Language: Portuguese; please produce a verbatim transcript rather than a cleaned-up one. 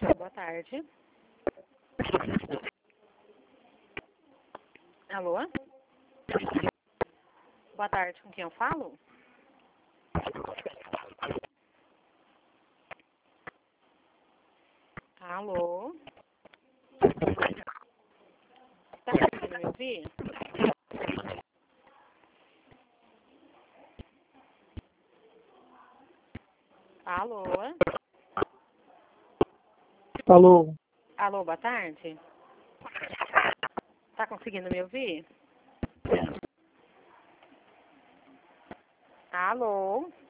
Boa tarde. Alô? Boa tarde, com quem eu falo? Alô? Tá conseguindo me ouvir? Alô? Alô? Alô, boa tarde. Tá conseguindo me ouvir? Alô?